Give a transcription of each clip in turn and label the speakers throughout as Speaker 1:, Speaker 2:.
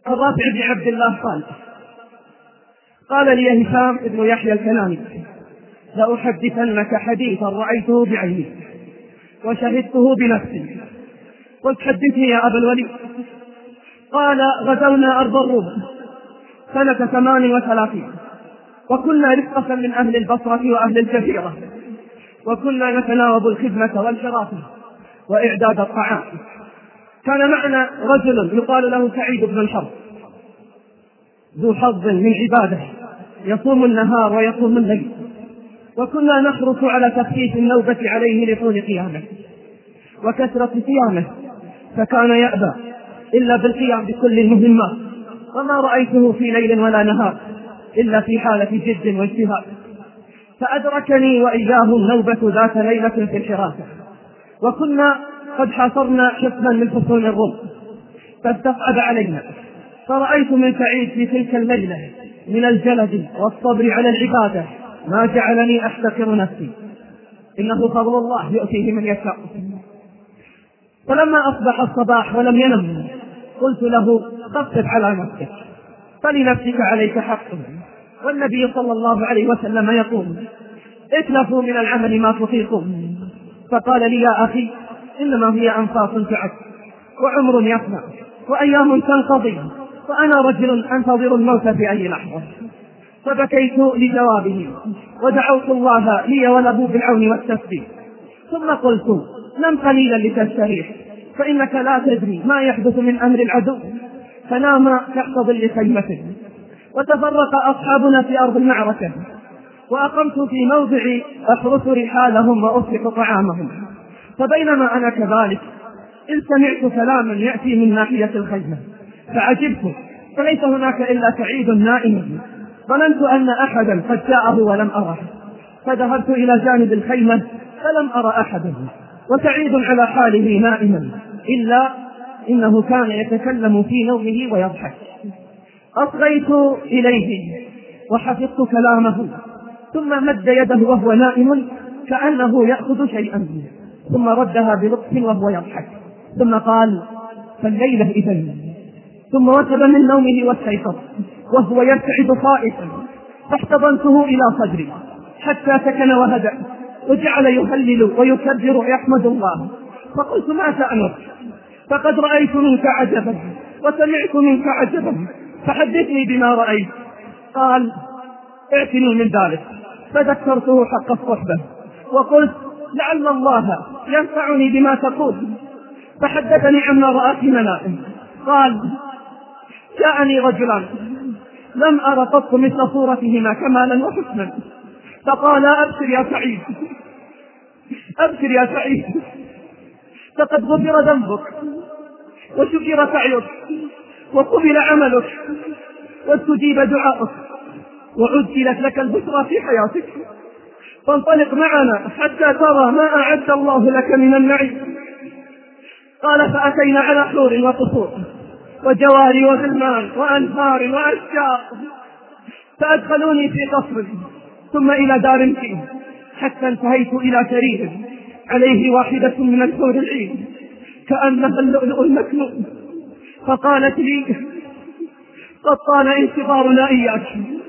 Speaker 1: الرافع بن عبد الله قال لي هشام بن يحيى الكناني: لأحدثنك حديثا رأيته بعيني وشهدته بنفسي. قلت: حدثني يا أبا الوليد. قال: غزونا أرض الروم سنة 38، وكنا رفقة من أهل البصرة وأهل الجزيرة، وكنا نتناوب الخدمة والحراسة وإعداد الطعام. كان معنا رجل يقال له سعيد بن الحرب، ذو حظ من عباده، يصوم النهار ويصوم الليل، وكنا نحرص على تخفيف النوبة عليه لطول قيامه وكثرة صيامه، فكان يأبى إلا بالقيام بكل المهمات، وما رأيته في ليل ولا نهار إلا في حالة جد واجتهاد. فأدركني وإياه النوبة ذات ليلة في الحراسة، وكنا قد حاصرنا حصنا من حصون الروم، فاستقعد علينا، فرأيت من سعيد في تلك الليلة من الجلد والصبر على العبادة ما جعلني أحتقر نفسي، إنه فضل الله يؤتيه من يشاء. فلما أصبح الصباح ولم ينم قلت له: خفف على نفسك، فلنفسك عليك حق، والنبي صلى الله عليه وسلم يقول: اتلفوا من العمل ما تطيقون. فقال لي: يا أخي، إنما هي أنفاس تعد، وعمر يفنى، وأيام تنقضي، وأنا رجل أنتظر الموت في أي لحظة. فبكيت لجوابه ودعوت الله لي وله بالعون والتثبيت، ثم قلت: نم قليلا لتستريح، فإنك لا تدري ما يحدث من أمر العدو. فنام تحت ظل خيمته. وتفرق أصحابنا في أرض المعركة، وأقمت في موضع أحرس رحالهم وأسلق طعامهم. فبينما أنا كذلك إذ سمعت كلاما يأتي من ناحية الخيمة، فعجبت، فليس هناك إلا سعيد نائم. ظننت أن أحدا قد جاءه ولم أره، فذهبت إلى جانب الخيمة فلم أر أحدا، وسعيد على حاله نائما، إلا إنه كان يتكلم في نومه ويضحك. أصغيت إليه وحفظت كلامه، ثم مد يده وهو نائم كأنه يأخذ شيئا، ثم ردها بلطف وهو يضحك، ثم قال: فالليلة إذن. ثم وثب من نومه واستيقظ وهو يرتعد خائفا، فاحتضنته إلى صدري حتى سكن وهدأ، وجعل يهلل ويكبر ويحمد الله. فقلت: ما شأنك؟ فقد رأيت منك عجبا وسمعت منك عجبا، فحدثني بما رأيت. قال: اعتني من ذلك. فذكرته حق الصحبة وقلت: لعل الله ينفعني بما تقول. فحدثني عما رأى في منامه. قال: جاءني رجلان لم أر قط مثل صورتهما كمالا وحسنا، فقال: أبشر يا سعيد، أبشر يا سعيد، فقد غفر ذنبك وشكر سعيك وقبل عملك واستجيب دعاءك وعجلت لك البشرى في حياتك، فانطلق معنا حتى ترى ما أعد الله لك من النعيم. قال: فأتينا على حور وقصور وجواري وغلمان وأنهار وأشجار، فأدخلوني في قصر ثم إلى دار فيه، حتى انتهيت إلى سرير عليه واحدة من الحور العين كأنها اللؤلؤ المكنون. فقالت لي: قد طال انتظارنا إياك.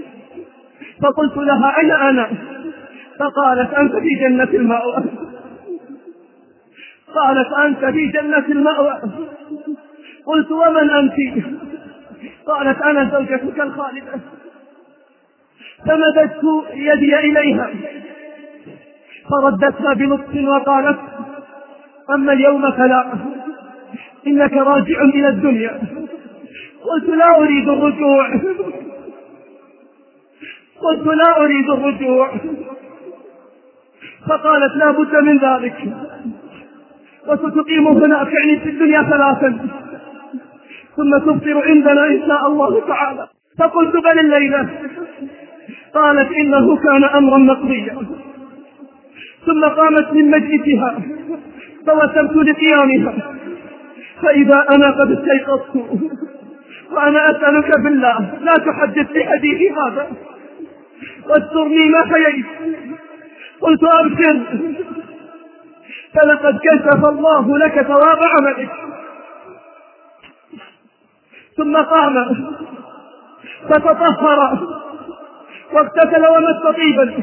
Speaker 1: فقلت لها: أنا. فقالت: أنت في جنة المأوى. قالت: أنت في جنة المأوى. قلت: ومن أنت؟ قالت: أنا زوجتك الخالدة. فمددت يدي إليها فردتها بلطف وقالت: أما اليوم فلا، إنك راجع إلى الدنيا. قلت: لا أريد الرجوع. قلت: لا أريد الرجوع. فقالت: لا بد من ذلك، وستقيم هنا يعني في الدنيا 3 ثم تفطر عندنا إن شاء الله تعالى. فقلت: بل الليلة؟ قالت: إنه كان أمرا مقضيا. ثم قامت من مجلسها فوسمت لقيامها، فإذا أنا قد استيقظت وأنا أسألك بالله لا تحدث لي حديثي هذا واسترني ما حييت. قلت: أبشر، فلقد كشف الله لك ثواب عملك. ثم قام فتطهر واغتسل ومس طيبا،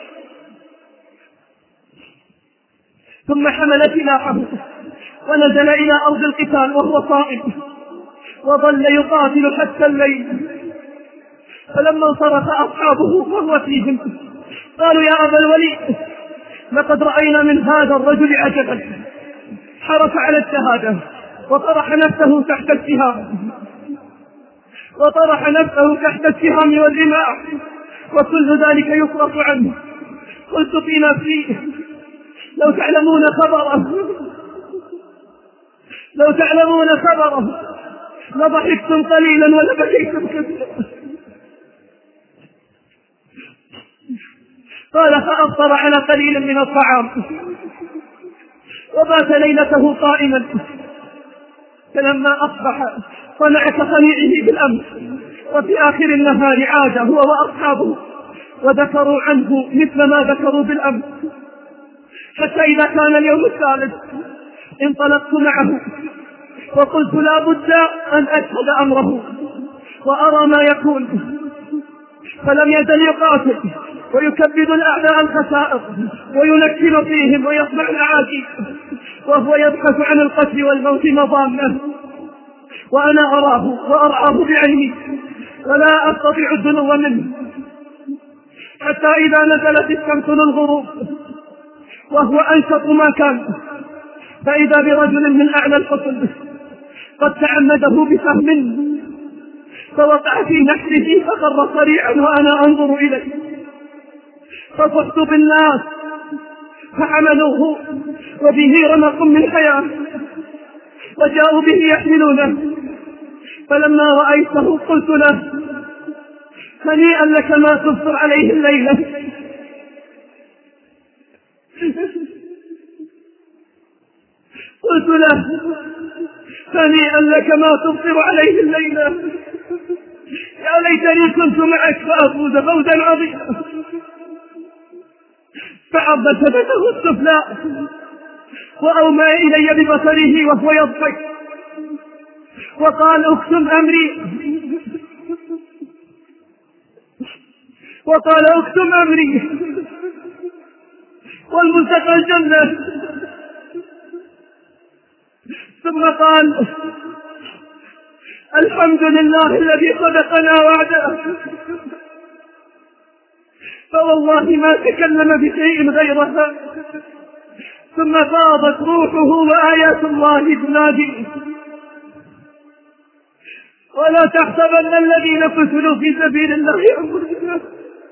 Speaker 1: ثم حمل سلاحه ونزل إلى أرض القتال وهو صائم، وظل يقاتل حتى الليل. فلما انصرف أصحابه وهو فيهم قالوا: يا أبا الوليد، لقد رأينا من هذا الرجل عجبا، حرص على الشهادة وطرح نفسه تحت السهام والرماح، وكل ذلك يصرف عنه. قلت في نفسي: لو تعلمون خبره لضحكتم قليلا ولبكيتم كثيرا. قال: فأفطر على قليل من الطعام وبات ليلته قائما، فلما أصبح صنع كصنيعه بالأمس، وفي آخر النهار عاد هو وأصحابه وذكروا عنه مثل ما ذكروا بالأمس، حتى إذا كان اليوم الثالث انطلقت معه وقلت: لا بد أن أشهد أمره وأرى ما يكون. فلم يزل يقاتل ويكبد الأعداء الخسائر وينكل فيهم ويصنع العاجيب، وهو يبحث عن القتل والموت مضامه، وأنا أراه وأرعاه بعيني ولا أستطيع الدنو منه. حتى إذا نزلت الشمس للغروب وهو أنشط ما كان، فإذا برجل من أعلى الحصن قد تعمده بسهم فوقع في نحره فخر صريعا وأنا أنظر إليه، فصحت بالناس فحملوه وبه رمق من حياة وجاءوا به يحملونه. فلما رأيته قلت له: هنيئا لك ما تبصر عليه الليلة. قلت له: هنيئا لك ما تبصر عليه الليلة، يا ليتني كنت معك فأفوز فوزا عظيما. فعض شفتته السفلى وأومى إلي ببصره وهو يضحك وقال: اكتم أمري والملتقى الجنة. ثم قال: الحمد لله الذي صدقنا وعده، فوالله ما تكلم بشيء غيرها. ثم فاضت روحه وآيات الله تنادي: ولا تحسبن الذين قتلوا في سبيل الله أمواتا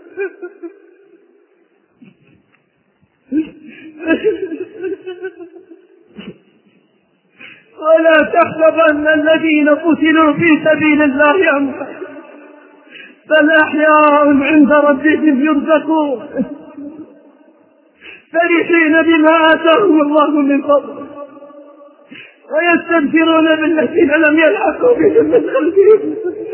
Speaker 1: ولا تحسبن الذين قتلوا في سبيل الله أمواتا بل أحياء عند ربهم يرزقون فرحين بما آتاهم الله من فضله ويستبشرون بالذين لم يلحقوا بهم من خلفهم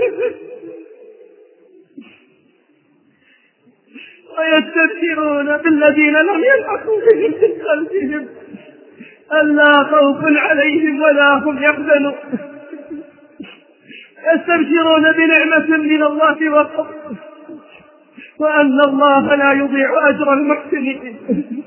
Speaker 1: ألا خوف عليهم ولا هم يحزنون يستبشرون بنعمة من الله وفضله وأن الله لا يضيع أجر المحسنين.